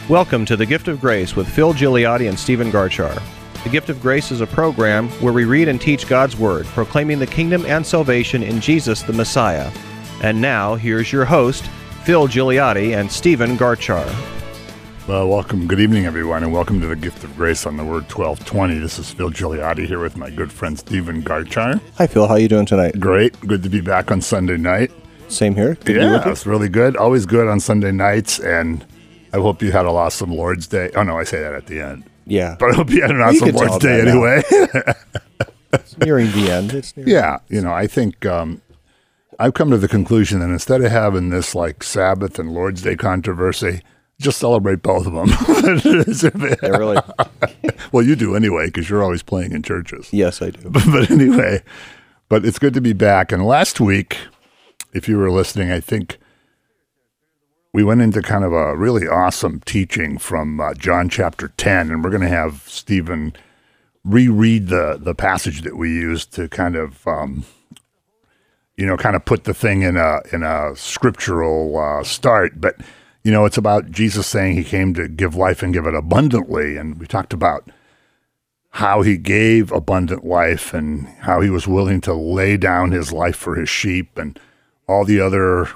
Welcome to The Gift of Grace with Phil Gigliotti and Stephen Garchar. The Gift of Grace is a program where we read and teach God's Word, proclaiming the kingdom and salvation in Jesus the Messiah. And now, here's your host, Phil Gigliotti and Stephen Garchar. Well, welcome. Good evening, everyone, and welcome to The Gift of Grace on the Word 1220. This is Phil Gigliotti here with my good friend Stephen Garchar. Hi, Phil. How are you doing tonight? Great. Good to be back on Sunday night. Same here. Good Yeah, it's really good. Always good on Sunday nights, and I hope you had an awesome Lord's Day. Oh, no, I say that at the end. Yeah. But I hope you had an awesome Lord's Day anyway. It's nearing the end. Yeah, I think I've come to the conclusion that instead of having this like Sabbath and Lord's Day controversy, just celebrate both of them. Yeah, really. Well, you do anyway, because you're always playing in churches. Yes, I do. But anyway, it's good to be back. And last week, if you were listening, I think we went into kind of a really awesome teaching from John chapter 10, and we're going to have Stephen reread the passage that we used to kind of, kind of put the thing in a scriptural start. But, it's about Jesus saying he came to give life and give it abundantly. And we talked about how he gave abundant life and how he was willing to lay down his life for his sheep, and all the others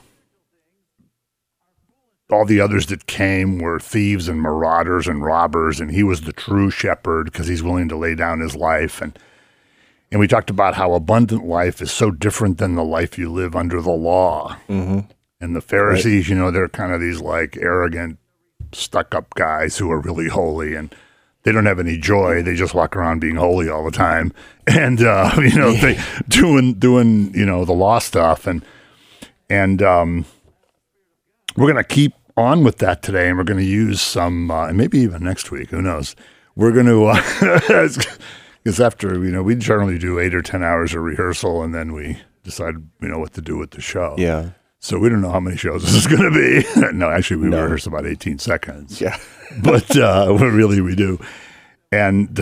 that came were thieves and marauders and robbers, and he was the true shepherd because he's willing to lay down his life. And we talked about how abundant life is so different than the life you live under the law. Mm-hmm. And the Pharisees, they're kind of these like arrogant, stuck-up guys who are really holy, and they don't have any joy. They just walk around being holy all the time, and they doing the law stuff, and we're going to keep on with that today, and we're going to use some, and maybe even next week, who knows? We're going to, because after, we generally do 8 or 10 hours of rehearsal, and then we decide, what to do with the show. Yeah. So we don't know how many shows this is going to be. No, actually, we rehearse about 18 seconds. Yeah. But we do. And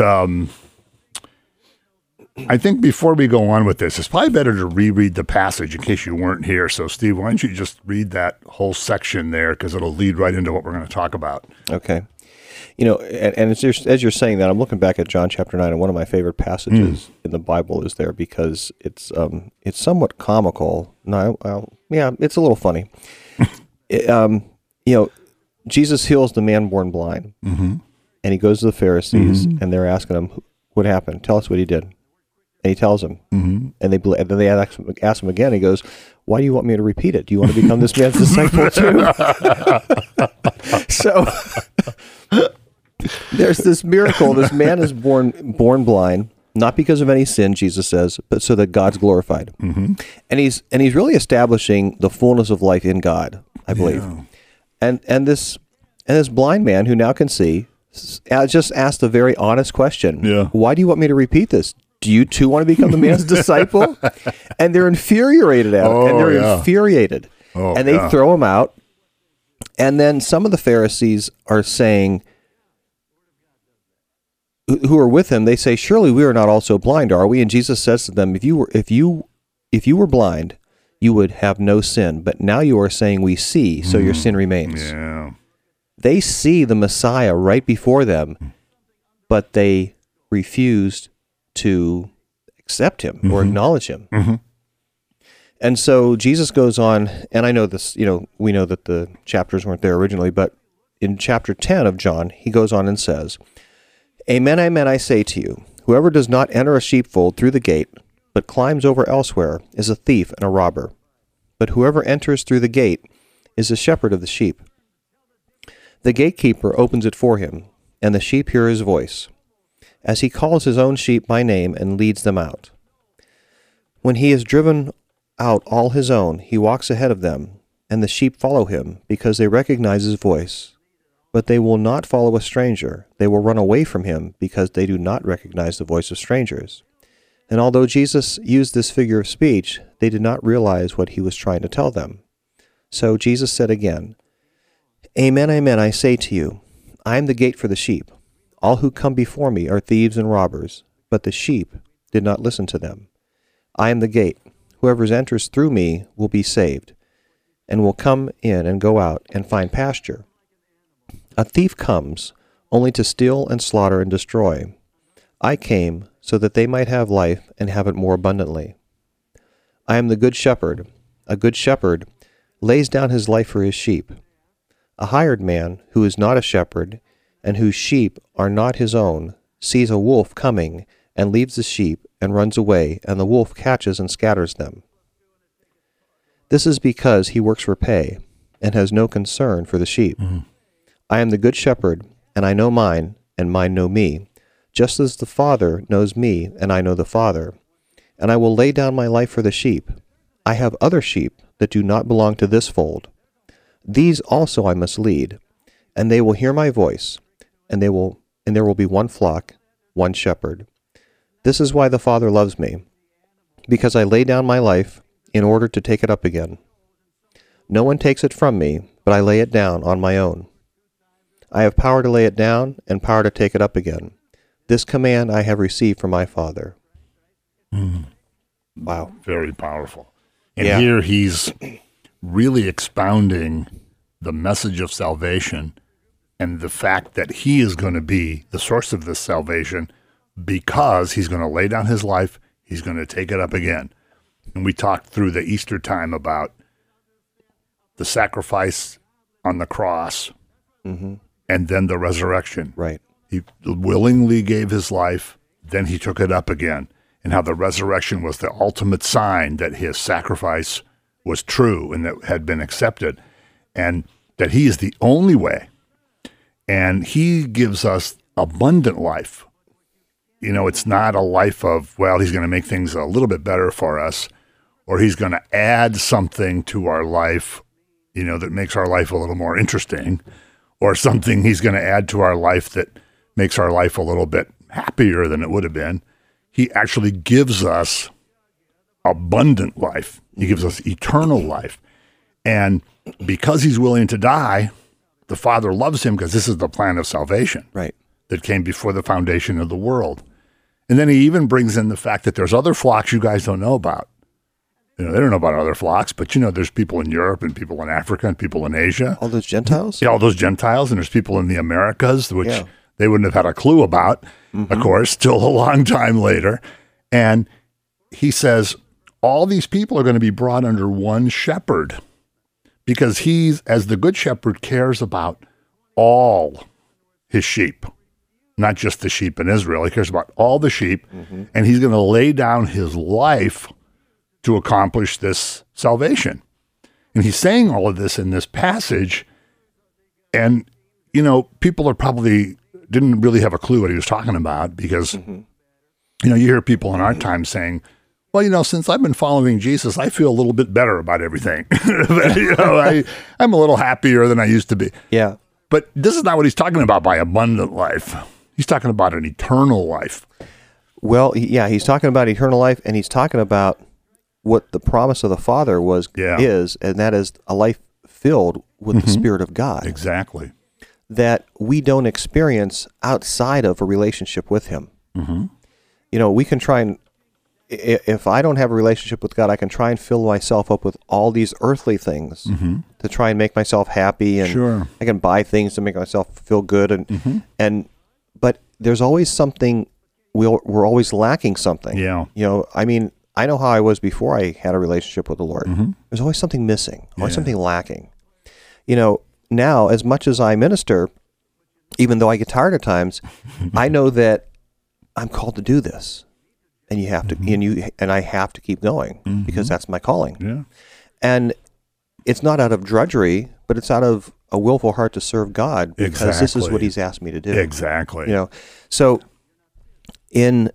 I think before we go on with this, it's probably better to reread the passage in case you weren't here. So, Steve, why don't you just read that whole section there, because it'll lead right into what we're going to talk about. Okay. And as you're saying that, I'm looking back at John chapter 9, and one of my favorite passages in the Bible is there because it's somewhat comical. It's a little funny. Jesus heals the man born blind, and he goes to the Pharisees, and they're asking him, what happened? Tell us what he did. And he tells them, and then they ask him again. He goes, why do you want me to repeat it? Do you want to become this man's disciple too? So there's this miracle. This man is born blind, not because of any sin, Jesus says, but so that God's glorified. Mm-hmm. And he's really establishing the fullness of life in God, I believe. Yeah. And this blind man who now can see just asked a very honest question. Yeah. Why do you want me to repeat this? Do you too want to become the man's disciple? And they're infuriated at it. Infuriated. And they throw him out. And then some of the Pharisees are saying, who are with him, they say, surely we are not also blind, are we? And Jesus says to them, if you were blind, you would have no sin. But now you are saying we see, so your sin remains. Yeah. They see the Messiah right before them, but they refused to accept him or acknowledge him. Mm-hmm. And so Jesus goes on, and I know this, we know that the chapters weren't there originally, but in chapter 10 of John, he goes on and says, Amen, amen, I say to you, whoever does not enter a sheepfold through the gate, but climbs over elsewhere, is a thief and a robber. But whoever enters through the gate is the shepherd of the sheep. The gatekeeper opens it for him, and the sheep hear his voice, as he calls his own sheep by name and leads them out. When he has driven out all his own, he walks ahead of them, and the sheep follow him, because they recognize his voice. But they will not follow a stranger. They will run away from him, because they do not recognize the voice of strangers. And although Jesus used this figure of speech, they did not realize what he was trying to tell them. So Jesus said again, Amen, amen, I say to you, I am the gate for the sheep. All who come before me are thieves and robbers, but the sheep did not listen to them. I am the gate. Whoever enters through me will be saved, and will come in and go out and find pasture. A thief comes only to steal and slaughter and destroy. I came so that they might have life and have it more abundantly. I am the good shepherd. A good shepherd lays down his life for his sheep. A hired man who is not a shepherd and whose sheep are not his own sees a wolf coming and leaves the sheep and runs away, and the wolf catches and scatters them. This is because he works for pay and has no concern for the sheep. I am the good shepherd, and I know mine, and mine know me, just as the Father knows me, and I know the Father. And I will lay down my life for the sheep. I have other sheep that do not belong to this fold. These also I must lead, and they will hear my voice, and there will be one flock, one shepherd. This is why the Father loves me, because I lay down my life in order to take it up again. No one takes it from me, but I lay it down on my own. I have power to lay it down and power to take it up again. This command I have received from my Father. Wow. Very powerful. And Yeah. here he's really expounding the message of salvation and the fact that he is going to be the source of this salvation because he's going to lay down his life, he's going to take it up again. And we talked through the Easter time about the sacrifice on the cross and then the resurrection. Right. He willingly gave his life, then he took it up again, and how the resurrection was the ultimate sign that his sacrifice was true and that had been accepted, and that he is the only way. And he gives us abundant life. You know, it's not a life of, well, he's going to make things a little bit better for us, or he's going to add something to our life, you know, that makes our life a little more interesting, or something he's going to add to our life that makes our life a little bit happier than it would have been. He actually gives us abundant life. He gives us eternal life. And because he's willing to die, the Father loves him because this is the plan of salvation Right. that came before the foundation of the world. And then he even brings in the fact that there's other flocks you guys don't know about. You know, they don't know about other flocks, but you know, there's people in Europe and people in Africa and people in Asia. All those Gentiles? Yeah, all those Gentiles, and there's people in the Americas, which Yeah. they wouldn't have had a clue about, of course, till a long time later. And he says, all these people are going to be brought under one shepherd because he's, as the good shepherd, cares about all his sheep, not just the sheep in Israel. He cares about all the sheep, and he's going to lay down his life to accomplish this salvation. And he's saying all of this in this passage, and, you know, people are probably didn't really have a clue what he was talking about because, you know, you hear people in our time saying, well, you know, since I've been following Jesus, I feel a little bit better about everything. You know, I'm a little happier than I used to be. Yeah. But this is not what he's talking about by abundant life. He's talking about an eternal life. Well, yeah, he's talking about eternal life, and he's talking about what the promise of the Father is, and that is a life filled with the Spirit of God. Exactly. That we don't experience outside of a relationship with him. You know, we can try and, if I don't have a relationship with God, I can try and fill myself up with all these earthly things to try and make myself happy, and Sure. I can buy things to make myself feel good, and but there's always something, we're always lacking something. Yeah. You know, I mean, I know how I was before I had a relationship with the Lord. There's always something missing, always something lacking. You know, now, as much as I minister, even though I get tired at times, I know that I'm called to do this, and you have to, and I have to keep going because that's my calling. Yeah. And it's not out of drudgery, but it's out of a willful heart to serve God because this is Exactly. what He's asked me to do. Exactly. You know, so in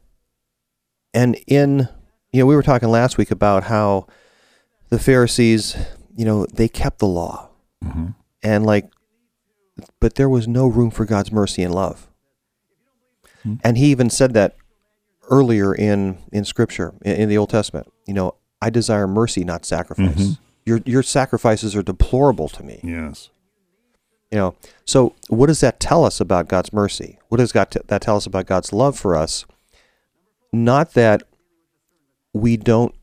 we were talking last week about how the Pharisees, you know, they kept the law, and but there was no room for God's mercy and love. And He even said that earlier in Scripture, in the Old Testament. You know, I desire mercy, not sacrifice. Your sacrifices are deplorable to me. Yes. You know, so what does that tell us about God's mercy? What does that tell us about God's love for us? Not that we don't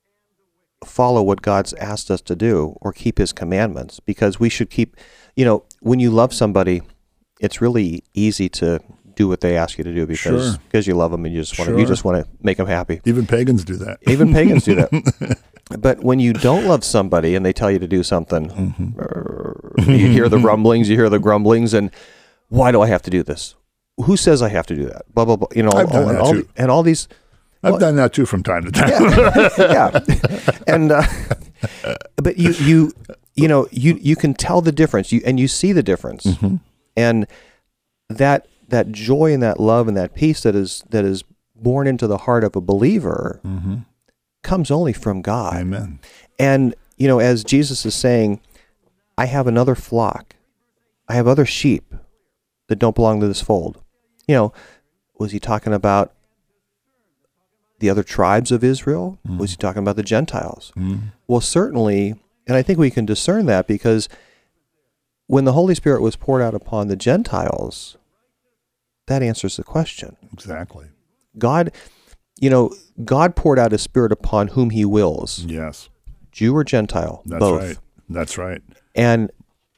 follow what God's asked us to do or keep His commandments, because we should keep, you know, when you love somebody, it's really easy to do what they ask you to do because you love them and you just want to make them happy. Even pagans do that. Even pagans do that. But when you don't love somebody and they tell you to do something, you hear the rumblings, you hear the grumblings, and why do I have to do this? Who says I have to do that? Blah blah blah. You know, I've done that too. And all these. I've done that too from time to time. Yeah, and but you can tell the difference. You see the difference, and that joy and that love and that peace that is born into the heart of a believer comes only from God. Amen. And as Jesus is saying, I have another flock, I have other sheep that don't belong to this fold. Was he talking about the other tribes of Israel? Was he talking about the Gentiles? Well, certainly, and I think we can discern that because when the Holy Spirit was poured out upon the Gentiles, that answers the question. Exactly. God poured out His Spirit upon whom He wills. Yes. Jew or Gentile, That's both. right. That's right. And,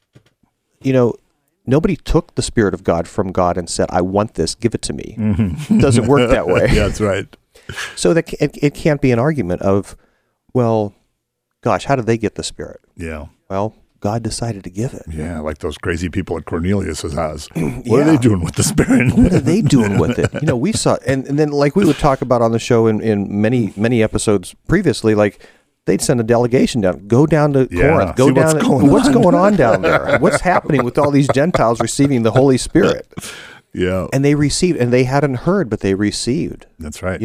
nobody took the Spirit of God from God and said, I want this, give it to me. It doesn't work that way. Yeah, that's right. So that it can't be an argument of, well, gosh, how did they get the Spirit? Yeah. Well, God decided to give it. Yeah, like those crazy people at Cornelius' house. What are they doing with the Spirit? What are they doing with it? We saw, and then like we would talk about on the show in many episodes previously, like they'd send a delegation down, go down to Corinth, go down. What's going on down there? What's happening with all these Gentiles receiving the Holy Spirit? Yeah. And they received, and they hadn't heard, but they received. That's right.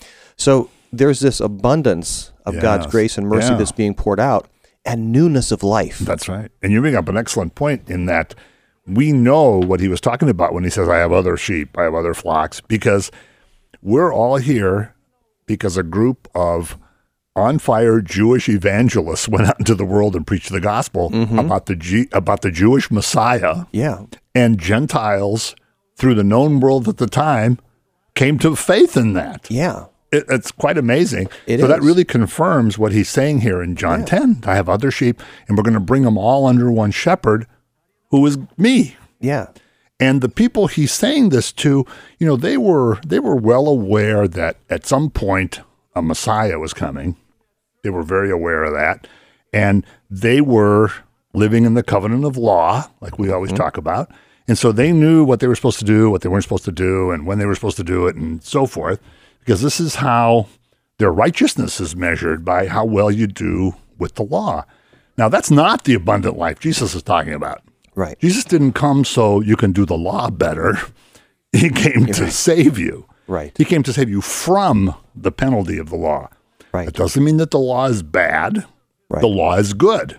So there's this abundance of God's grace and mercy that's being poured out, and newness of life. That's right. And you bring up an excellent point in that we know what he was talking about when he says, I have other sheep, I have other flocks, because we're all here because a group of on-fire Jewish evangelists went out into the world and preached the gospel about the Jewish Messiah. Yeah. And Gentiles, through the known world at the time, came to faith in that. Yeah. It's quite amazing. It so is. that really confirms what he's saying here in John 10. I have other sheep, and we're going to bring them all under one shepherd, who is me. Yeah. And the people he's saying this to, they were well aware that at some point a Messiah was coming. They were very aware of that. And they were living in the covenant of law, like we always talk about. And so they knew what they were supposed to do, what they weren't supposed to do, and when they were supposed to do it, and so forth. Because this is how their righteousness is measured, by how well you do with the law. Now, that's not the abundant life Jesus is talking about. Right. Jesus didn't come so you can do the law better. He came to save you. Right. He came to save you from the penalty of the law. Right. It doesn't mean that the law is bad. Right. The law is good.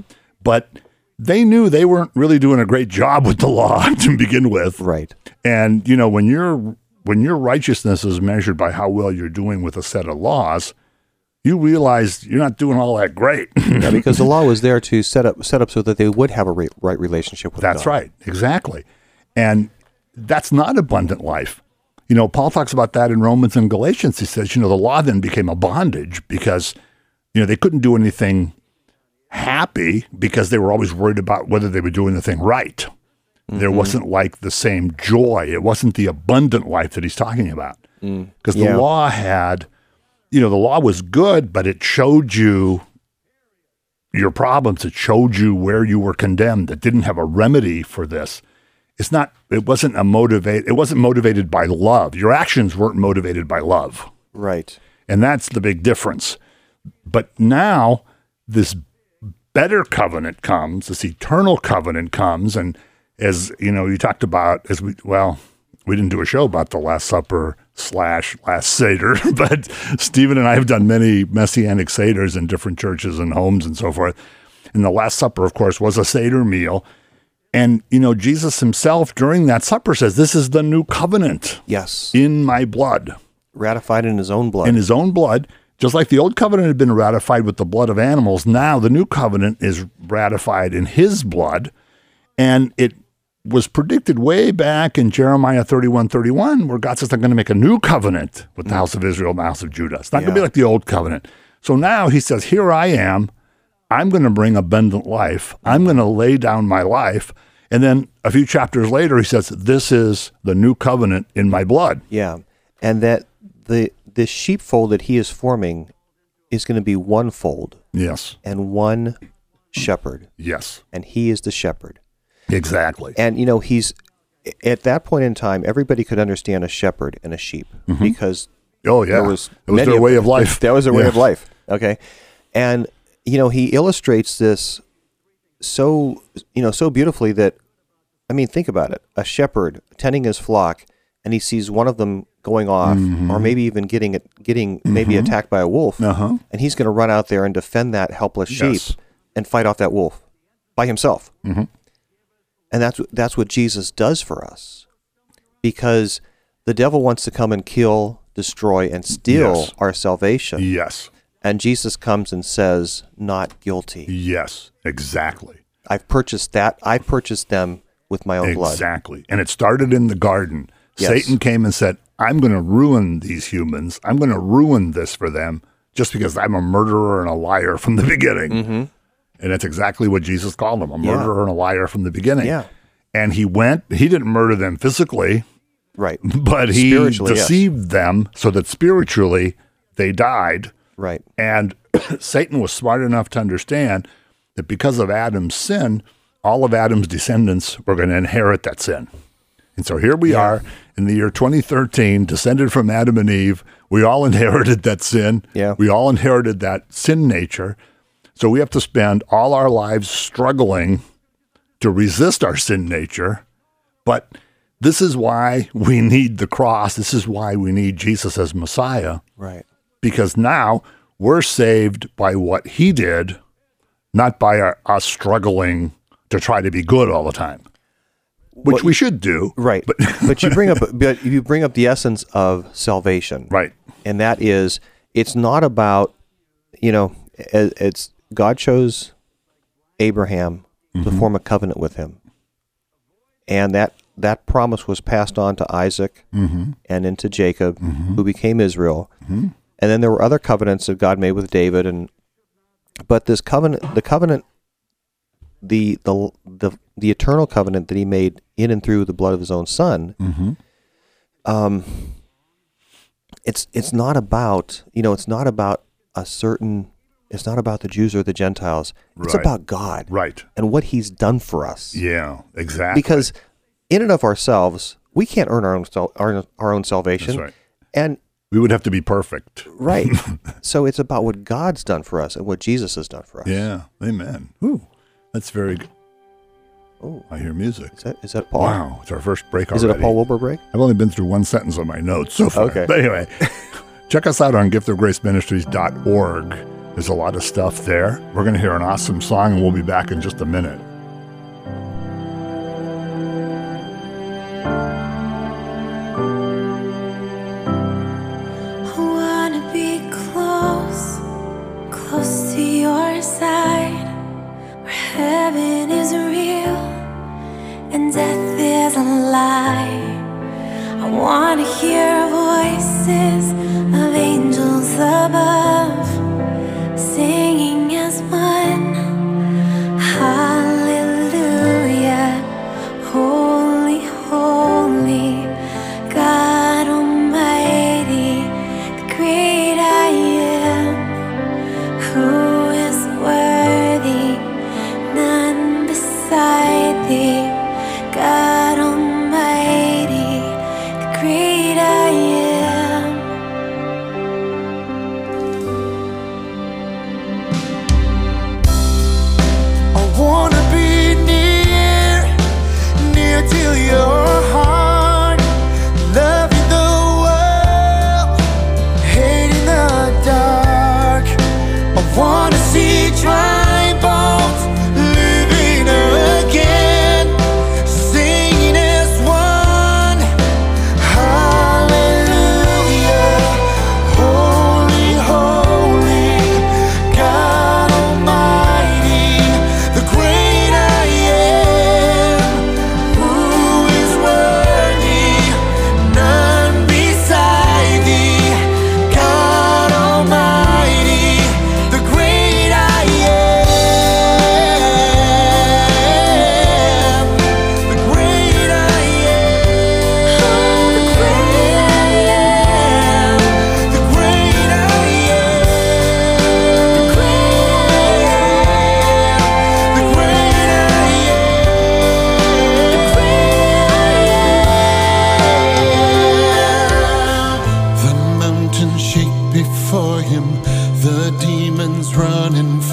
But they knew they weren't really doing a great job with the law to begin with. Right. And, when your righteousness is measured by how well you're doing with a set of laws, you realize you're not doing all that great. Yeah, because the law was there to set up so that they would have a right relationship with God. That's right. Exactly. And that's not abundant life. Paul talks about that in Romans and Galatians. He says, the law then became a bondage because, they couldn't do anything happy because they were always worried about whether they were doing the thing right. There wasn't like the same joy. It wasn't the abundant life that he's talking about. Because the law had, the law was good, but it showed you your problems. It showed you where you were condemned. It didn't have a remedy for this. It wasn't motivated by love. Your actions weren't motivated by love. Right. And that's the big difference. But now this better covenant comes, this eternal covenant comes, and as you talked about, we didn't do a show about the Last Supper / Last Seder, but Stephen and I have done many Messianic Seders in different churches and homes and so forth. And the Last Supper, of course, was a Seder meal. And, Jesus himself during that supper says, this is the new covenant. Yes. In my blood. Ratified in his own blood. In his own blood. Just like the old covenant had been ratified with the blood of animals, now the new covenant is ratified in his blood. And it was predicted way back in Jeremiah 31:31, where God says, I'm going to make a new covenant with the house of Israel and the house of Judah. It's not going to be like the old covenant. So now he says, here I am. I'm going to bring abundant life. I'm going to lay down my life. And then a few chapters later, he says, this is the new covenant in my blood. Yeah. And that the sheepfold that he is forming is going to be one fold. Yes. And one shepherd. Yes. And he is the shepherd. Exactly. And, he's, at that point in time, everybody could understand a shepherd and a sheep because oh, yeah. there was it was their way of life. That was their way of life. Okay. And, he illustrates this so beautifully that, think about it. A shepherd tending his flock, and he sees one of them going off, or maybe even getting maybe attacked by a wolf, and he's going to run out there and defend that helpless sheep and fight off that wolf by himself. And that's what Jesus does for us, because the devil wants to come and kill, destroy, and steal our salvation. Yes. And Jesus comes and says, "Not guilty." Yes, exactly. I've purchased that. I purchased them with my own blood. Exactly. And it started in the garden. Yes. Satan came and said, I'm going to ruin these humans. I'm going to ruin this for them just because I'm a murderer and a liar from the beginning. And that's exactly what Jesus called him, a murderer and a liar from the beginning. Yeah. And he didn't murder them physically, Right. but he deceived them so that spiritually they died. Right. And Satan was smart enough to understand that because of Adam's sin, all of Adam's descendants were going to inherit that sin. And so here we are in the year 2013, descended from Adam and Eve. We all inherited that sin. Yeah. We all inherited that sin nature. So we have to spend all our lives struggling to resist our sin nature. But this is why we need the cross. This is why we need Jesus as Messiah. Right. Because now we're saved by what he did, not by us struggling to try to be good all the time, which we should do. Right. But you bring up the essence of salvation. Right. And that is, it's not about, it's God chose Abraham to form a covenant with him. And that promise was passed on to Isaac and into Jacob, who became Israel. And then there were other covenants that God made with David, but this covenant, the eternal covenant that he made in and through the blood of his own son, it's not about, it's not about it's not about the Jews or the Gentiles. It's about God. Right. And what he's done for us. Yeah, exactly. Because in and of ourselves, we can't earn our own salvation. That's right. And we would have to be perfect. Right. So it's about what God's done for us and what Jesus has done for us. Yeah. Amen. Ooh, that's very good. Oh, I hear music. Is that Paul? Wow, it's our first break already. Is it a Paul Wilbur break? I've only been through one sentence on my notes so far. Okay. But anyway, check us out on giftofgraceministries.org. There's a lot of stuff there. We're going to hear an awesome song, and we'll be back in just a minute. I want to be close to your side, where heaven is real and death is a lie. I want to hear voices of angels above, singing as one. Hallelujah.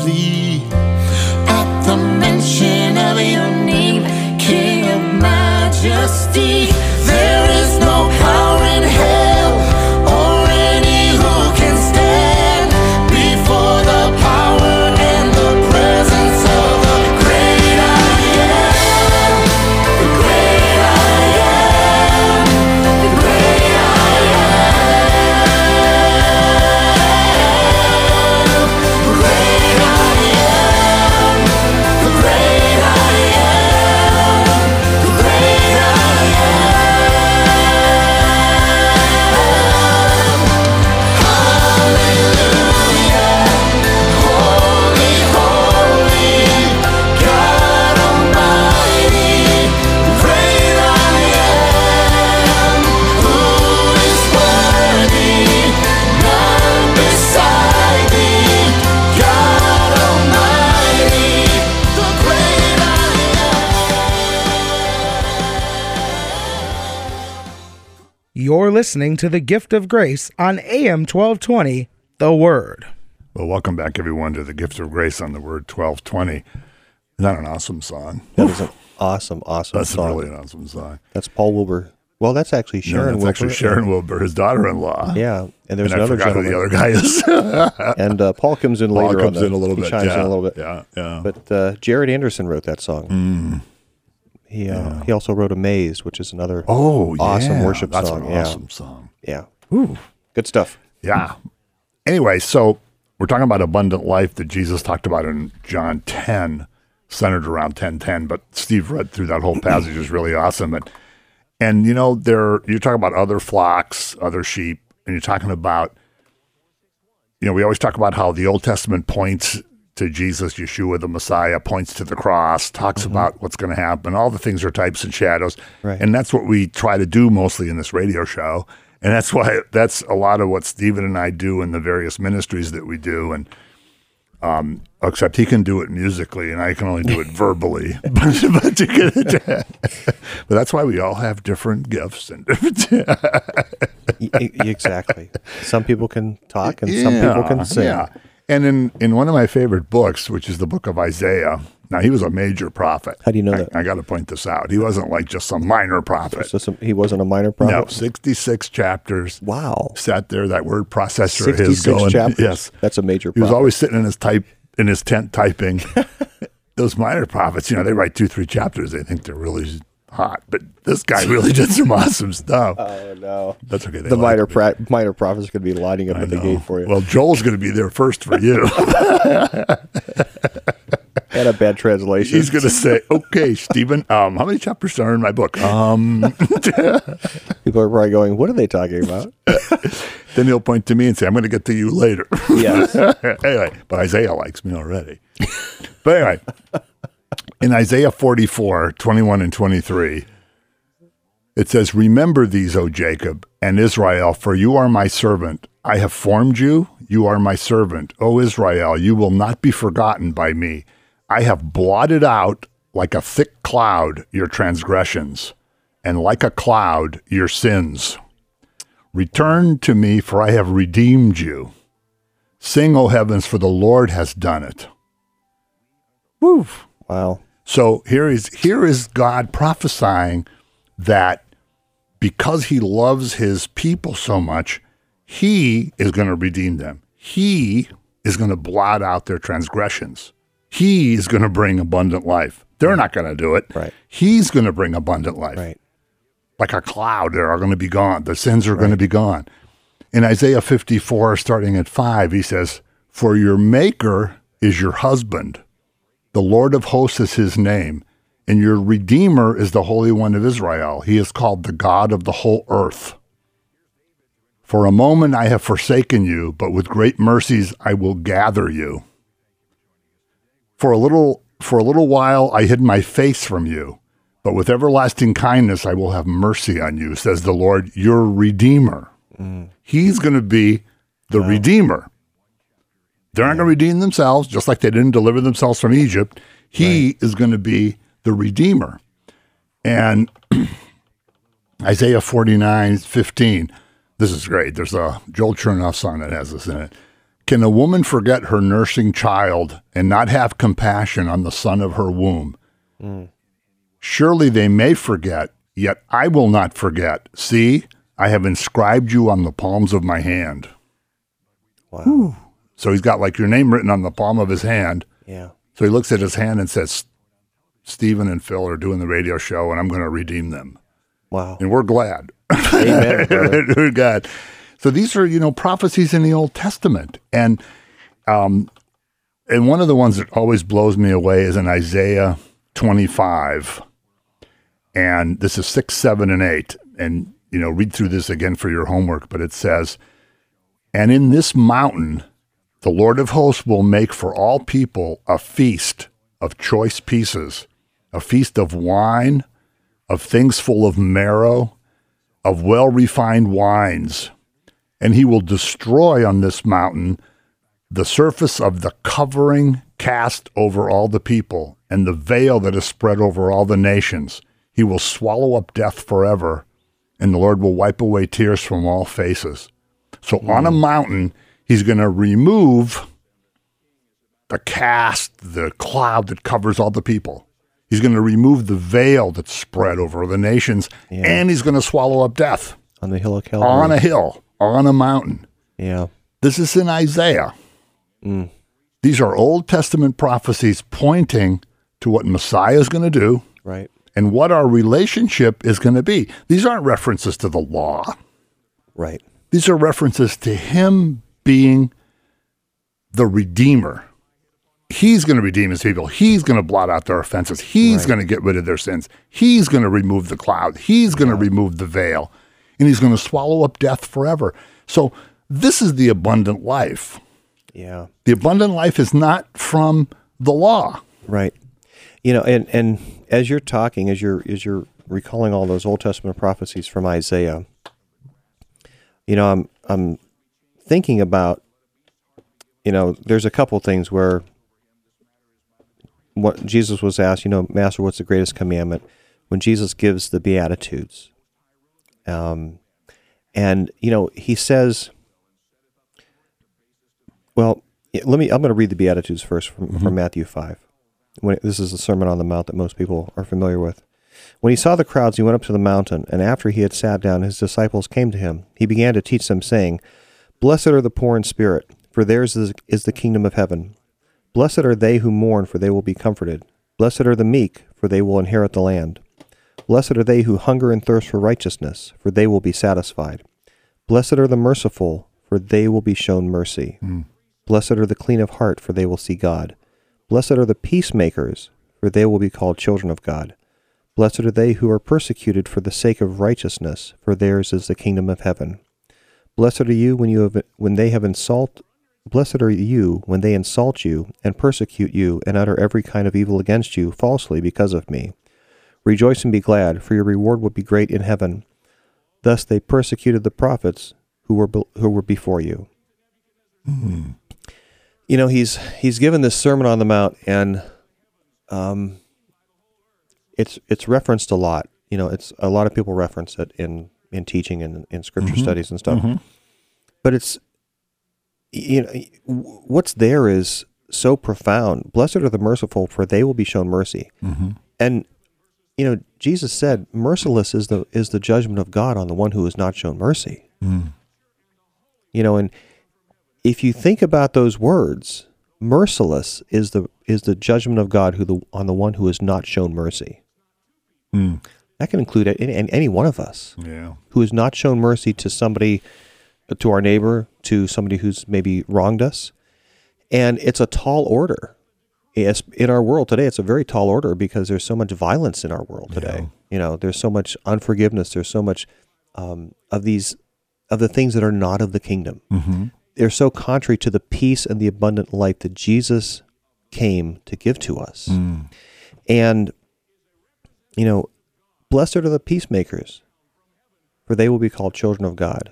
thee. At the mention of your name, King of majesty, there is no power in hell or any who can stand before the power and the presence of the great I am. The great I am. The great I am. The great I am. The great I am. The great I am. Hallelujah. Holy, holy, God Almighty. Great I am. Who is worthy? None beside thee. God Almighty. The great I am. You're listening to The Gift of Grace on AM 1220, The Word. Well, welcome back, everyone, to the Gift of Grace on the Word 1220. Isn't that an awesome song? That is an awesome That's song. really an awesome song. That's Paul Wilbur. Well, that's actually No, Sharon that's Wilbur. actually Sharon Wilbur, his daughter-in-law. Yeah, and there's And I another forgot who gentleman. the other guy is. And Paul comes in Paul later. comes on in a little he bit. chimes Yeah. in a little bit. Yeah, yeah. But Jared Anderson wrote that song. He also wrote "Amazed," which is another awesome worship that's song. an awesome song. Yeah, good stuff. Yeah. Anyway, so we're talking about abundant life that Jesus talked about in John 10, centered around 10:10. But Steve read through that whole passage. It was really awesome. And you know, you're talking about other flocks, other sheep, and you're talking about, you know, we always talk about how the Old Testament points to Jesus, Yeshua, the Messiah, points to the cross, talks about what's going to happen. All the things are types and shadows. Right. And that's what we try to do mostly in this radio show. And that's why that's a lot of what Stephen and I do in the various ministries that we do. And except he can do it musically and I can only do it verbally. but that's why we all have different gifts and different. Exactly. Some people can talk and some people can sing. Yeah. And in one of my favorite books, which is the book of Isaiah, now he was a major prophet. How do you know that? I got to point this out. He wasn't like just some minor prophet. So he wasn't a minor prophet? No, 66 chapters. Wow. Sat there, that word processor of 66 his going. chapters? Yes. That's a major He was prophet. always sitting in his tent typing. Those minor prophets, you know, they write 2-3 chapters. They think they're really hot. But this guy really did some awesome stuff. Oh, no. That's okay. The minor prophets could be lining up at the gate for you. Well, Joel's going to be there first for you. And a bad translation. He's going to say, okay, Stephen, how many chapters are in my book? People are probably going, what are they talking about? Then he'll point to me and say, I'm going to get to you later. Yes. Anyway, but Isaiah likes me already. But anyway, in Isaiah 44, 21 and 23, it says, remember these, O Jacob and Israel, for you are my servant. I have formed you. You are my servant. O Israel, you will not be forgotten by me. I have blotted out like a thick cloud your transgressions, and like a cloud your sins. Return to me, for I have redeemed you. Sing, O heavens, for the Lord has done it. Woo. Wow. So here is God prophesying that because he loves his people so much, he is going to redeem them. He is going to blot out their transgressions. He is going to bring abundant life. They're not going to do it. Right. He's going to bring abundant life. Right. Like a cloud, they are going to be gone. The sins are going to be gone. In Isaiah 54, starting at 5, he says, for your maker is your husband. The Lord of hosts is his name, and your Redeemer is the Holy One of Israel. He is called the God of the whole earth. For a moment I have forsaken you, but with great mercies I will gather you. For a little while I hid my face from you, but with everlasting kindness I will have mercy on you, says the Lord, your Redeemer. He's going to be the Redeemer. They're not going to redeem themselves, just like they didn't deliver themselves from Egypt. He is going to be the Redeemer. And Isaiah 49:15. This is great. There's a Joel Chernoff song that has this in it. Can a woman forget her nursing child and not have compassion on the son of her womb? Surely they may forget, yet I will not forget. See, I have inscribed you on the palms of my hand. Wow. Whew. So he's got like your name written on the palm of his hand. Yeah. So he looks at his hand and says, Stephen and Phil are doing the radio show, and I'm going to redeem them. Wow. And we're glad. Amen, brother. We're glad. So these are, prophecies in the Old Testament. And one of the ones that always blows me away is in Isaiah 25. And this is 6, 7, and 8. And, read through this again for your homework. But it says, and in this mountain, the Lord of hosts will make for all people a feast of choice pieces, a feast of wine, of things full of marrow, of well-refined wines. And he will destroy on this mountain the surface of the covering cast over all the people and the veil that is spread over all the nations. He will swallow up death forever, and the Lord will wipe away tears from all faces. So on a mountain, he's going to remove the cast, the cloud that covers all the people. He's going to remove the veil that's spread over the nations, and he's going to swallow up death. On the hill of Calvary. On a hill, on a mountain. Yeah. This is in Isaiah. These are Old Testament prophecies pointing to what Messiah is going to do. Right. And what our relationship is going to be. These aren't references to the law. Right. These are references to him being the Redeemer. He's going to redeem his people. He's going to blot out their offenses. He's going to get rid of their sins. He's going to remove the cloud. He's going to remove the veil. And he's going to swallow up death forever. So this is the abundant life. Yeah. The abundant life is not from the law. Right. And as you're talking, as you're recalling all those Old Testament prophecies from Isaiah, I'm thinking about, there's a couple things where what Jesus was asked, Master, what's the greatest commandment? When Jesus gives the Beatitudes. And, he says, well, I'm going to read the Beatitudes first from Matthew 5. This is the Sermon on the Mount that most people are familiar with. When he saw the crowds, he went up to the mountain, and after he had sat down, his disciples came to him. He began to teach them, saying, Blessed are the poor in spirit, for theirs is the kingdom of heaven. Blessed are they who mourn, for they will be comforted. Blessed are the meek, for they will inherit the land. Blessed are they who hunger and thirst for righteousness, for they will be satisfied. Blessed are the merciful, for they will be shown mercy. Blessed are the clean of heart, for they will see God. Blessed are the peacemakers, for they will be called children of God. Blessed are they who are persecuted for the sake of righteousness, for theirs is the kingdom of heaven. Blessed are you when they insult you and persecute you and utter every kind of evil against you falsely because of me. Rejoice and be glad, for your reward will be great in heaven. Thus they persecuted the prophets who were before you. He's given this Sermon on the Mount, and it's referenced a lot. It's a lot of people reference it in teaching and in scripture studies and stuff. But it's what's there is so profound. Blessed are the merciful, for they will be shown mercy. And Jesus said, "Merciless is the judgment of God on the one who is not shown mercy." And if you think about those words, merciless is the judgment of God on the one who is not shown mercy. That can include any one of us who has not shown mercy to somebody, to our neighbor, to somebody who's maybe wronged us. And it's a tall order. In our world today, it's a very tall order because there's so much violence in our world today. There's so much unforgiveness. There's so much of the things that are not of the kingdom. They're so contrary to the peace and the abundant life that Jesus came to give to us. And, blessed are the peacemakers, for they will be called children of God.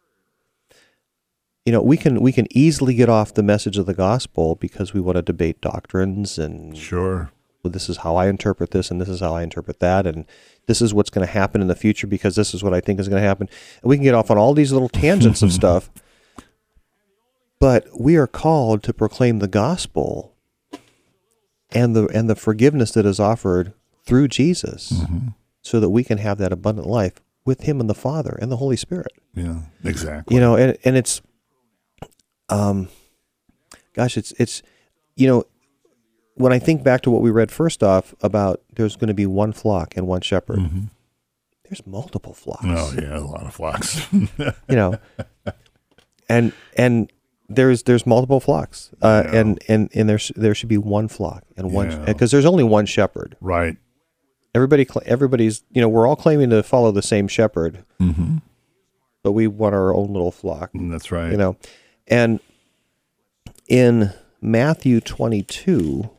We can easily get off the message of the gospel because we want to debate doctrines and Sure. Well, this is how I interpret this, and this is how I interpret that, and this is what's going to happen in the future because this is what I think is going to happen. And we can get off on all these little tangents of stuff. But we are called to proclaim the gospel and the forgiveness that is offered through Jesus, so that we can have that abundant life with him and the Father and the Holy Spirit. Yeah, exactly. You know, and it's, it's, you know, when I think back to what we read first off about there's going to be one flock and one shepherd, there's multiple flocks. Oh yeah, a lot of flocks. You know, and there's multiple flocks, and there should be one flock and one, because there's only one shepherd. Right. Everybody's, you know, we're all claiming to follow the same shepherd, but we want our own little flock. That's right. You know, and in Matthew 22,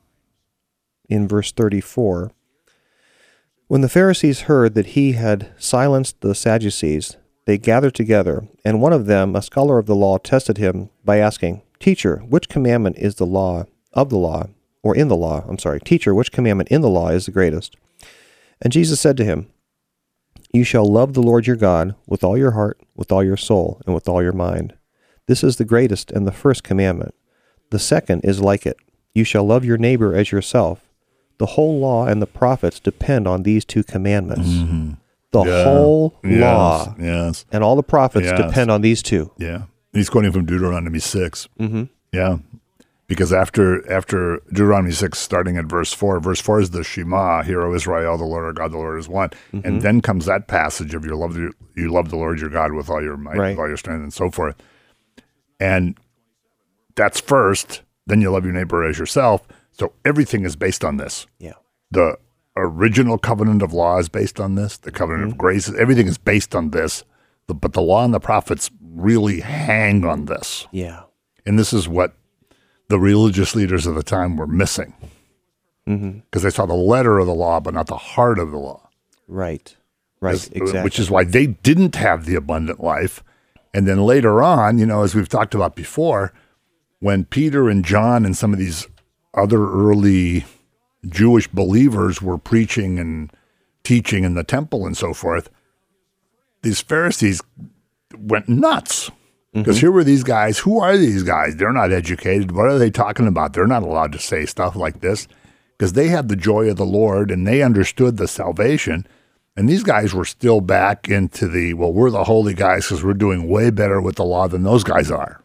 in verse 34, when the Pharisees heard that he had silenced the Sadducees, they gathered together, and one of them, a scholar of the law, tested him by asking, Teacher, which commandment is the law of the law, or in the law? I'm sorry, Teacher, which commandment in the law is the greatest? And Jesus said to him, You shall love the Lord your God with all your heart, with all your soul, and with all your mind. This is the greatest and the first commandment. The second is like it. You shall love your neighbor as yourself. The whole law and the prophets depend on these two commandments. The whole law and all the prophets depend on these two. Yeah. He's quoting from Deuteronomy 6. Yeah. Because after Deuteronomy 6, starting at verse 4 is the Shema, Hear, O Israel, the Lord our God, the Lord is one. And then comes that passage of you love the Lord your God with all your might, with all your strength, and so forth. And that's first. Then you love your neighbor as yourself. So everything is based on this. Yeah. The original covenant of law is based on this. The covenant of grace, everything is based on this. But the law and the prophets really hang on this. Yeah. And this is what the religious leaders of the time were missing. Because they saw the letter of the law, but not the heart of the law. Right. Exactly. Which is why they didn't have the abundant life. And then later on, you know, as we've talked about before, when Peter and John and some of these other early Jewish believers were preaching and teaching in the temple and so forth, these Pharisees went nuts. Because here were these guys. Who are these guys? They're not educated. What are they talking about? They're not allowed to say stuff like this, because they had the joy of the Lord and they understood the salvation. And these guys were still back into the, well, we're the holy guys because we're doing way better with the law than those guys are.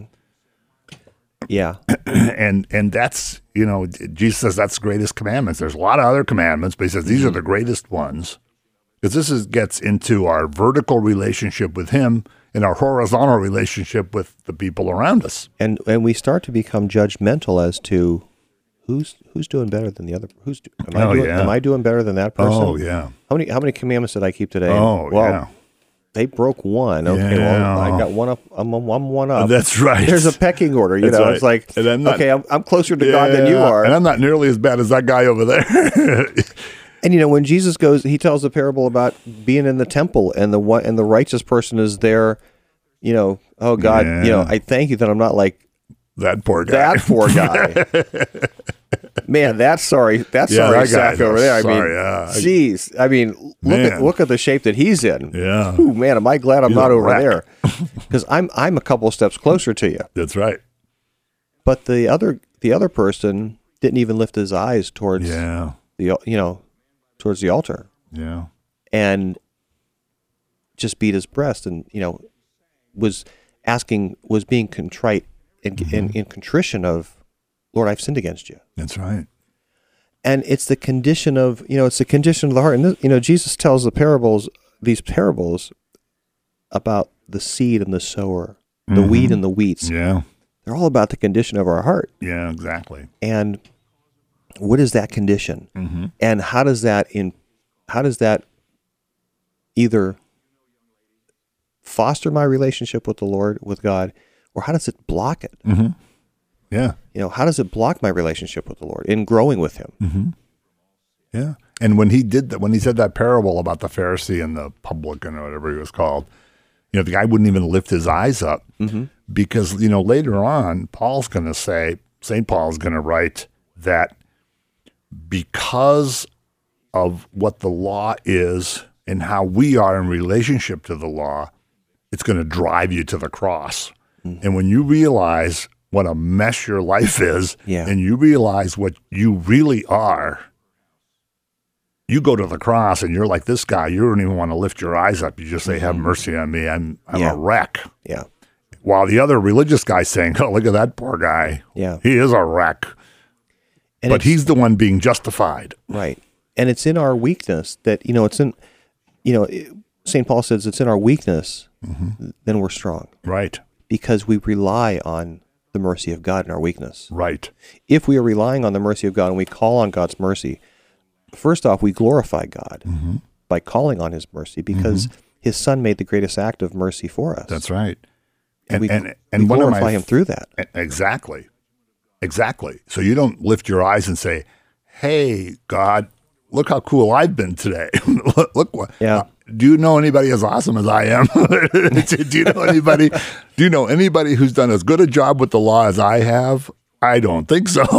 Yeah. And that's, you know, Jesus says that's the greatest commandments. There's a lot of other commandments, but he says these are the greatest ones. Because this gets into our vertical relationship with him and our horizontal relationship with the people around us. And we start to become judgmental as to who's doing better than the other. Am I doing better than that person? Oh yeah. How many commandments did I keep today? Oh yeah. They broke one. Okay, well, I got one up. I'm one up. That's right. There's a pecking order. You know, it's like, I'm closer to God than you are, and I'm not nearly as bad as that guy over there. And you know, when Jesus goes, he tells a parable about being in the temple, and the righteous person is there. You know, oh God, you know, I thank you that I'm not like that poor guy. Man, that's sorry sack over there. Geez. I mean, look at the shape that he's in. Yeah. Ooh, man, am I glad I'm not over there? Because I'm a couple steps closer to you. That's right. But the other person didn't even lift his eyes towards towards the altar. Yeah. And just beat his breast, and was being contrite in contrition of, Lord, I've sinned against you. That's right. And it's the condition of, it's the condition of the heart. And, Jesus tells these parables about the seed and the sower, the wheat and the wheats. Yeah. They're all about the condition of our heart. Yeah, exactly. And what is that condition? And how does that either foster my relationship with the Lord, with God, or how does it block it? Yeah. How does it block my relationship with the Lord in growing with him? Yeah. And when he did that, when he said that parable about the Pharisee and the publican or whatever he was called, the guy wouldn't even lift his eyes up because, later on, St. Paul's going to write that because of what the law is and how we are in relationship to the law, it's going to drive you to the cross. And when you realize what a mess your life is, Yeah. and you realize what you really are, you go to the cross and you're like this guy. You don't even want to lift your eyes up. You just say, have mercy on me. I'm Yeah. a wreck. Yeah. While the other religious guy's saying, oh, look at that poor guy. Yeah. He is a wreck. And But it's- he's the one being justified. Right. And it's in our weakness that, St. Paul says it's in our weakness, then we're strong, Right. because we rely on the mercy of God in our weakness. Right. If we are relying on the mercy of God and we call on God's mercy, first off, we glorify God by calling on his mercy, because his son made the greatest act of mercy for us. That's right. And we one of glorify my him through that. Exactly. Exactly. So you don't lift your eyes and say, hey, God, look how cool I've been today. look what. Yeah. Do you know anybody as awesome as I am? Do you know anybody? Do you know anybody who's done as good a job with the law as I have? I don't think so.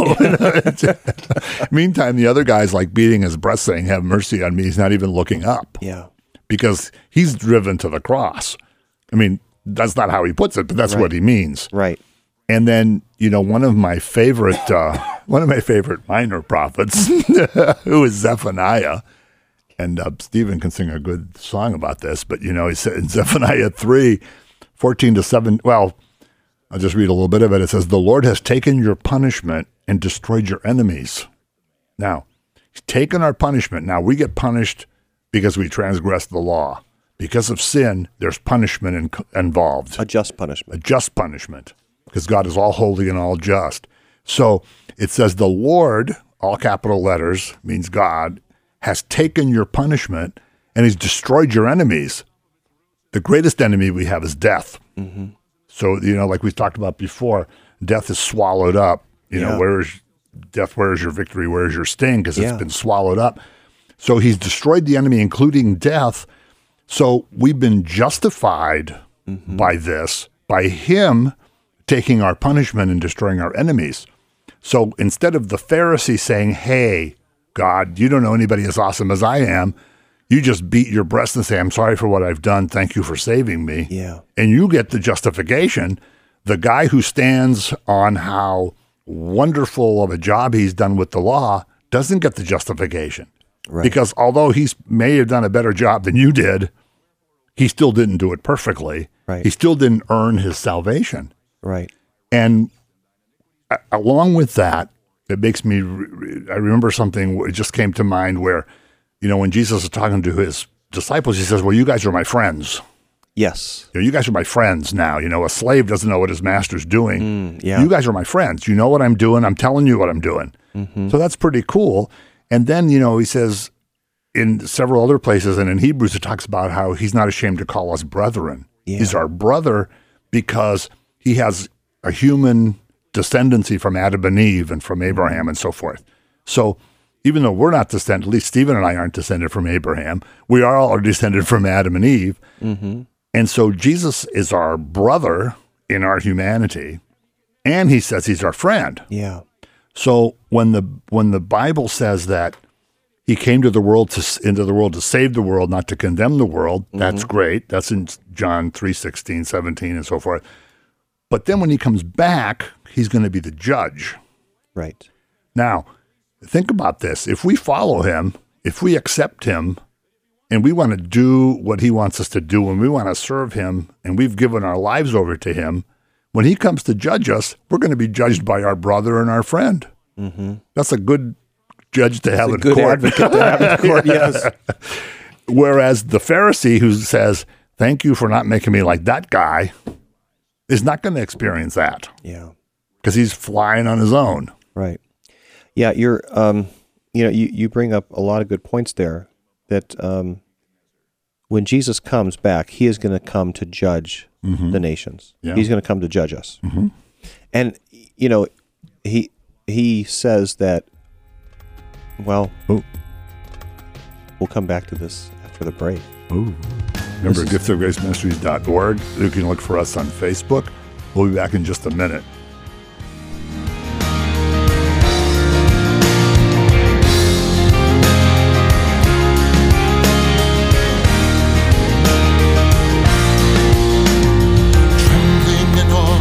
Meantime, the other guy's like beating his breast saying, have mercy on me. He's not even looking up Yeah. because he's driven to the cross. I mean, that's not how he puts it, but that's what he means. Right. And then, one of my favorite minor prophets, who is Zephaniah, and Stephen can sing a good song about this, but, he said in Zephaniah 3:14-7, well, I'll just read a little bit of it. It says, the Lord has taken your punishment and destroyed your enemies. Now, he's taken our punishment. Now, we get punished because we transgress the law. Because of sin, there's punishment involved. A just punishment. A just punishment, because God is all holy and all just. So it says the Lord, all capital letters, means God, has taken your punishment and he's destroyed your enemies. The greatest enemy we have is death. So, like we talked about before, death is swallowed up. Where is death? Where is your victory? Where is your sting? Because it's been swallowed up. So he's destroyed the enemy, including death. So we've been justified by this, by him taking our punishment and destroying our enemies. So instead of the Pharisee saying, hey, God, you don't know anybody as awesome as I am, you just beat your breast and say, I'm sorry for what I've done. Thank you for saving me. Yeah. And you get the justification. The guy who stands on how wonderful of a job he's done with the law doesn't get the justification. Right. Because although he may have done a better job than you did, he still didn't do it perfectly. Right. He still didn't earn his salvation. Right. And along with that, it makes me, I remember something, it just came to mind where, when Jesus is talking to his disciples, he says, well, you guys are my friends. Yes. You guys are my friends now. A slave doesn't know what his master's doing. Yeah. You guys are my friends. You know what I'm doing. I'm telling you what I'm doing. So that's pretty cool. And then, he says in several other places, and in Hebrews, it talks about how he's not ashamed to call us brethren. Yeah. He's our brother because he has a human descendancy from Adam and Eve and from Abraham and so forth. So even though we're not descended, at least Stephen and I aren't descended from Abraham, we are all descended from Adam and Eve. And so Jesus is our brother in our humanity, and he says he's our friend. Yeah. So when the Bible says that he came into the world to save the world, not to condemn the world, that's great. That's in John 3:16, 17, and so forth. But then when he comes back, he's going to be the judge. Right. Now, think about this. If we follow him, if we accept him, and we want to do what he wants us to do, and we want to serve him, and we've given our lives over to him, when he comes to judge us, we're going to be judged by our brother and our friend. That's a good judge to have in Good court. advocate to have in court, yes. Whereas the Pharisee who says, thank you for not making me like that guy, is not going to experience that Yeah. because he's flying on his own. Right. Yeah, you're you bring up a lot of good points there that when Jesus comes back, he is going to come to judge the nations. Yeah. He's going to come to judge us. And he says that, well, Oh. we'll come back to this after the break. Ooh. Remember, giftsofgraceministries.org. You can look for us on Facebook. We'll be back in just a minute. Trembling in all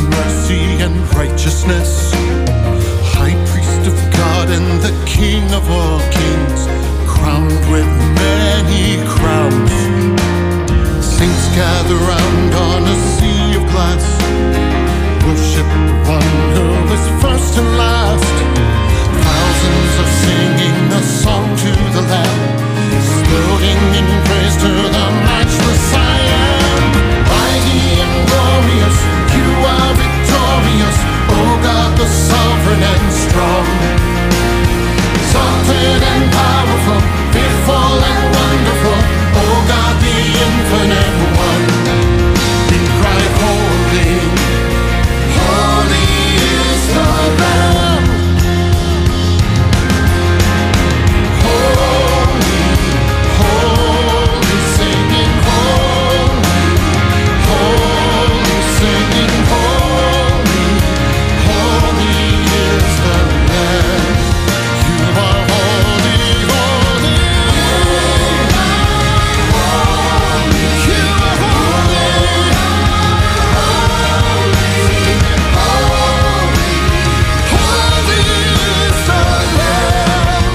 mercy and righteousness, high priest of God and the King of all kings, crowned with many crowns. Saints gather round on a sea of glass, worship one who is first and last. Thousands are singing a song to the Lamb, exploding in praise to the matchless I am. Mighty and glorious, you are victorious, oh God, the sovereign and strong. Exalted and powerful, fearful and wonderful, oh God, the infinite one. We cry holy, holy is the Lamb. Holy, holy, singing holy, holy, singing holy, holy is the Lamb. You are holy, holy, holy. You are holy, holy is the Lamb.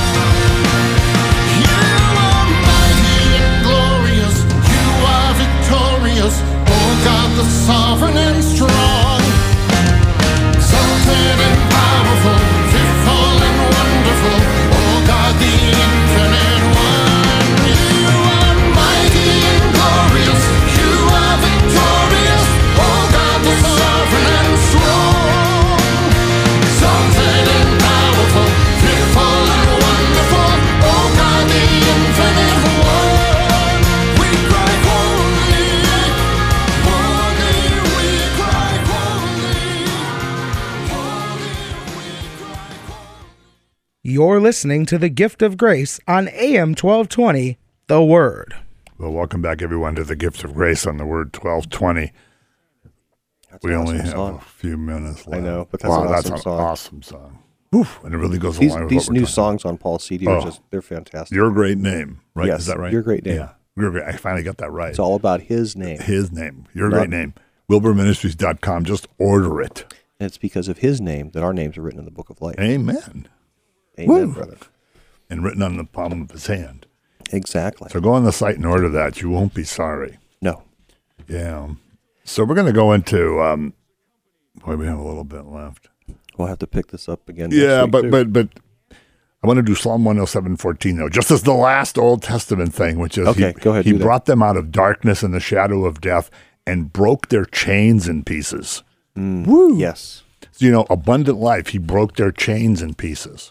You are mighty and glorious, you are victorious, oh God, the sovereign and strong. Exalted and powerful, fearful and wonderful, oh God, the infinite one. You are mighty and glorious, you are victorious, oh God, the sovereign and strong. Exalted and powerful, fearful and wonderful, oh God, the infinite one. We cry holy, holy, we cry holy, holy, we cry holy. You're listening to The Gift of Grace on AM 1220, The Word. Well, welcome back, everyone, to the Gift of Grace on the Word 1220. We an only awesome have song. a few minutes left. I know, but that's an that's awesome an song. awesome song. Oof, and it really goes These, along with these what we're new talking songs on Paul's CD are Oh. just, they're fantastic. Your Great Name, right? Yes, Is that right? Your Great Name. Yeah, Your Great. I finally got that right. It's all about his name. His name, Your Not- Great Name. WilburMinistries.com. Just order it. And it's because of his name that our names are written in the book of life. Amen. Amen, Woo. brother. And written on the palm of his hand. Exactly. So go on the site and order that. You won't be sorry. No. Yeah. So we're going to go into. Boy, we have a little bit left. We'll have to pick this up again. Yeah, next week, too. but I want to do Psalm 107:14 though, just as the last Old Testament thing, which is Okay, go ahead, He do that. brought them out of darkness and the shadow of death and broke their chains in pieces. Woo! Yes. So, abundant life. He broke their chains in pieces.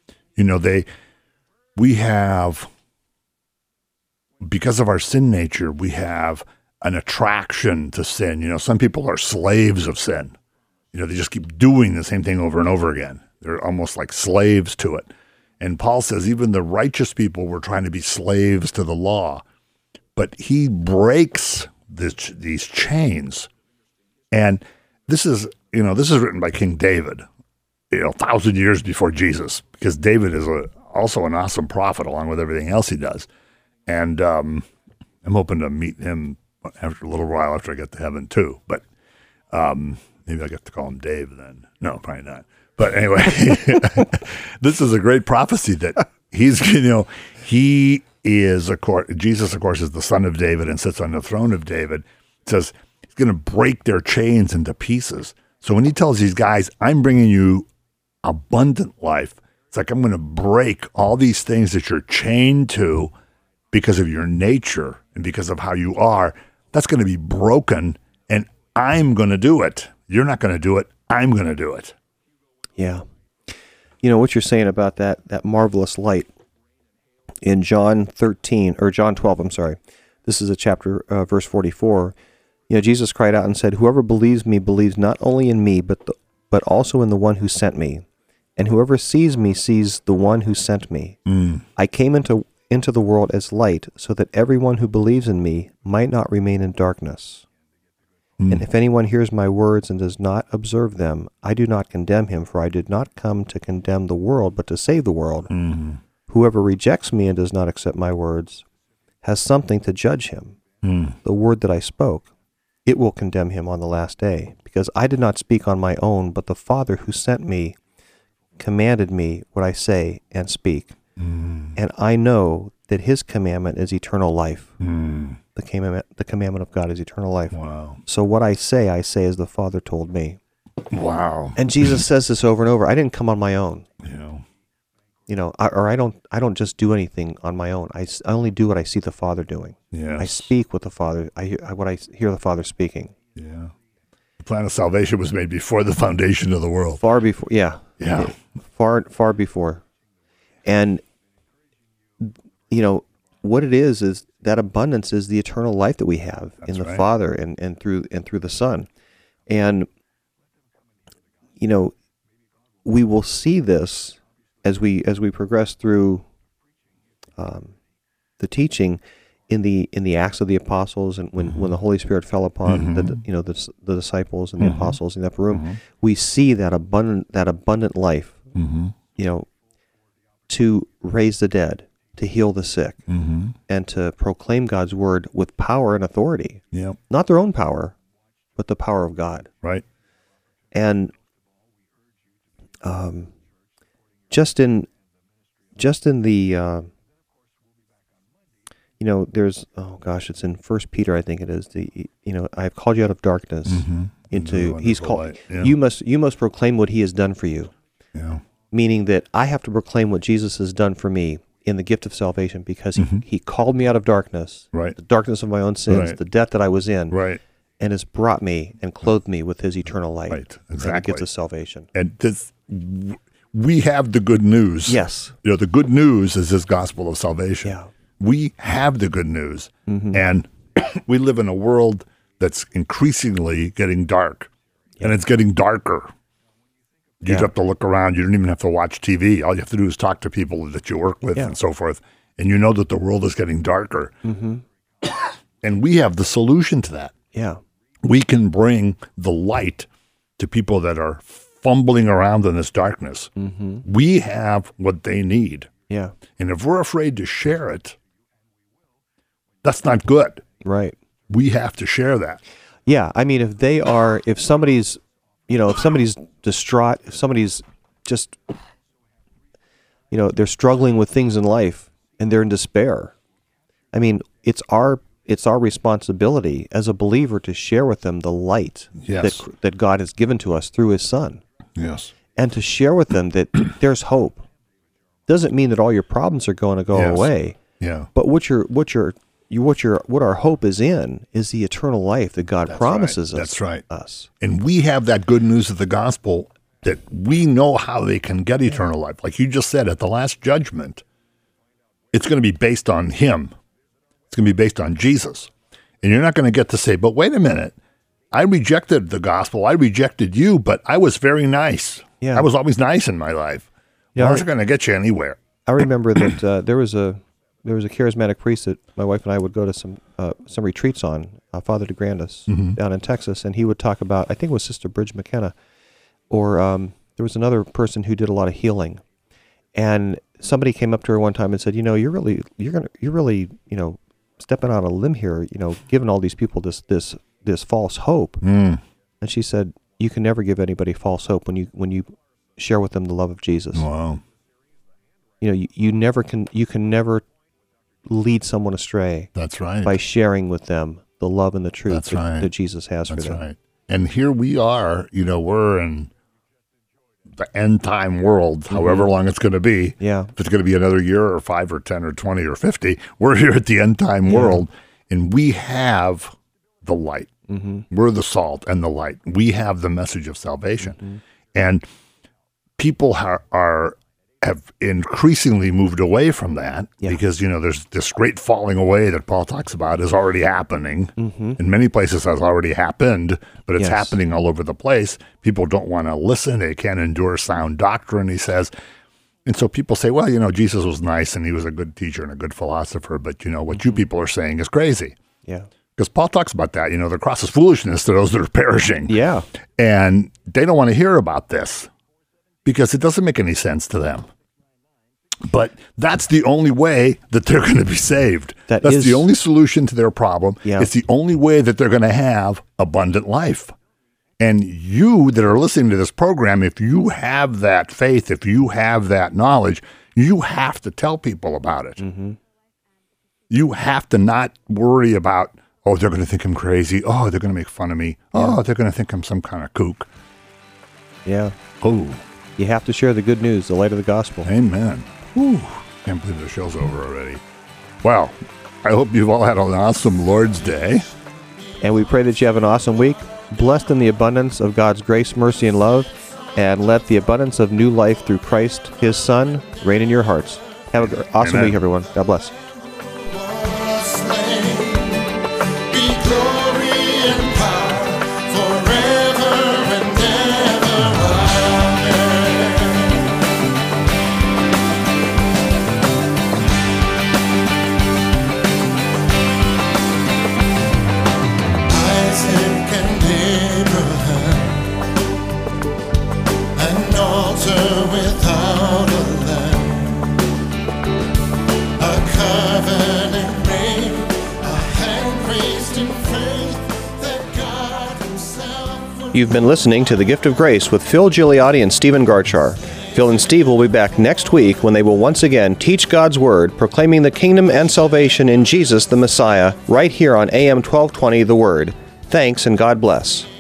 We have, because of our sin nature, we have an attraction to sin. Some people are slaves of sin. They just keep doing the same thing over and over again. They're almost like slaves to it. And Paul says even the righteous people were trying to be slaves to the law. But he breaks these chains. And this is written by King David, 1,000 years before Jesus, because David is also an awesome prophet along with everything else he does. And I'm hoping to meet him after a little while after I get to heaven too. But maybe I get to call him Dave then. No, probably not. But anyway, this is a great prophecy that he is, Jesus, of course, is the son of David and sits on the throne of David. It says he's going to break their chains into pieces. So when he tells these guys, I'm bringing you abundant life, it's like I'm going to break all these things that you're chained to because of your nature and because of how you are. That's going to be broken, and I'm going to do it. You're not going to do it. I'm going to do it. Yeah. What you're saying about that marvelous light in John 12, I'm sorry. This is a chapter, verse 44. Jesus cried out and said, "Whoever believes me believes not only in me, but also in the one who sent me. And whoever sees me sees the one who sent me. I came into the world as light, so that everyone who believes in me might not remain in darkness. And if anyone hears my words and does not observe them, I do not condemn him, for I did not come to condemn the world, but to save the world. Whoever rejects me and does not accept my words has something to judge him. The word that I spoke, it will condemn him on the last day, because I did not speak on my own, but the Father who sent me commanded me what I say and speak. And I know that his commandment is eternal life. The commandment of God is eternal life. Wow. So what I say as the Father told me. Wow. And Jesus says this over and over. I didn't come on my own. Yeah. I don't just do anything on my own. I only do what I see the Father doing. Yes. I speak what the Father. What I hear the Father speaking. Yeah. The plan of salvation was made before the foundation of the world. Far before. Yeah. Yeah. Far before. And what it is that abundance is the eternal life that we have in the Father and through the Son. And we will see this as we progress through the teaching in the Acts of the Apostles, and when the Holy Spirit fell upon the disciples and the apostles in the upper room, we see that abundant life, to raise the dead, to heal the sick, and to proclaim God's word with power and authority. Yeah. Not their own power, but the power of God. Right. And just in the there's it's in 1 Peter, I think it is, I've called you out of darkness into he's called light. Yeah. you must proclaim what he has done for you. Yeah. Meaning that I have to proclaim what Jesus has done for me in the gift of salvation, because he called me out of darkness, Right. the darkness of my own sins, Right. the death that I was in, Right. and has brought me and clothed me with his eternal light, Right. and the Exactly. gift of salvation. And we have the good news. Yes. The good news is this gospel of salvation. Yeah. We have the good news. And we live in a world that's increasingly getting dark. And it's getting darker. You have to look around. You don't even have to watch TV. All you have to do is talk to people that you work with and so forth. And you know that the world is getting darker. And we have the solution to that. Yeah. We can bring the light to people that are fumbling around in this darkness. We have what they need. Yeah. And if we're afraid to share it, that's not good. Right. We have to share that. Yeah. I mean, if somebody's distraught, if somebody's just, they're struggling with things in life and they're in despair, I mean, it's our responsibility as a believer to share with them the light that God has given to us through his Son. Yes. And to share with them that there's hope. Doesn't mean that all your problems are going to go away. Yeah. But what our hope is in is the eternal life that God promises us. That's right. Us. And we have that good news of the gospel that we know how they can get eternal life. Like you just said, at the last judgment, it's going to be based on him. It's going to be based on Jesus. And you're not going to get to say, but wait a minute, I rejected the gospel. I rejected you, but I was very nice. Yeah. I was always nice in my life. Yeah, Well, it's not going to get you anywhere. I remember that there was a charismatic priest that my wife and I would go to some retreats on, Father DeGrandis down in Texas, and he would talk about, I think it was Sister Bridge McKenna, or there was another person who did a lot of healing, and somebody came up to her one time and said, you're really stepping out on a limb here, giving all these people this false hope. And she said, you can never give anybody false hope when you share with them the love of Jesus. Wow. You can never lead someone astray. That's right. By sharing with them the love and the truth that Jesus has for them. That's right. And here we are, we're in the end time world, however long it's going to be. Yeah. If it's going to be another year or 5 or 10 or 20 or 50, we're here at the end time world, and we have the light. We're the salt and the light. We have the message of salvation. And people have increasingly moved away from that because, there's this great falling away that Paul talks about is already happening. In many places has already happened, but it's happening all over the place. People don't want to listen. They can't endure sound doctrine, he says. And so people say, well, Jesus was nice and he was a good teacher and a good philosopher, but, what you people are saying is crazy. Yeah. Because Paul talks about that. The cross is foolishness to those that are perishing. Yeah. And they don't want to hear about this because it doesn't make any sense to them. But that's the only way that they're going to be saved. That's the only solution to their problem. Yeah. It's the only way that they're going to have abundant life. And you that are listening to this program, if you have that faith, if you have that knowledge, you have to tell people about it. Mm-hmm. You have to not worry about, oh, they're going to think I'm crazy. Oh, they're going to make fun of me. Oh, they're going to think I'm some kind of kook. Yeah. Oh. You have to share the good news, the light of the gospel. Amen. Whew. Can't believe the show's over already. Well, I hope you've all had an awesome Lord's Day. And we pray that you have an awesome week, blessed in the abundance of God's grace, mercy, and love, and let the abundance of new life through Christ, his Son, reign in your hearts. Have an awesome Amen. week, everyone. God bless. Be glory and power forever and ever. Amen. Isaac and Abraham, an altar without a lamb, a covenant ring, a hand raised in faith that God himself would. You've been listening to The Gift of Grace with Phil Gigliotti and Stephen Garchar. Phil and Steve will be back next week when they will once again teach God's Word, proclaiming the kingdom and salvation in Jesus the Messiah, right here on AM 1220 The Word. Thanks and God bless.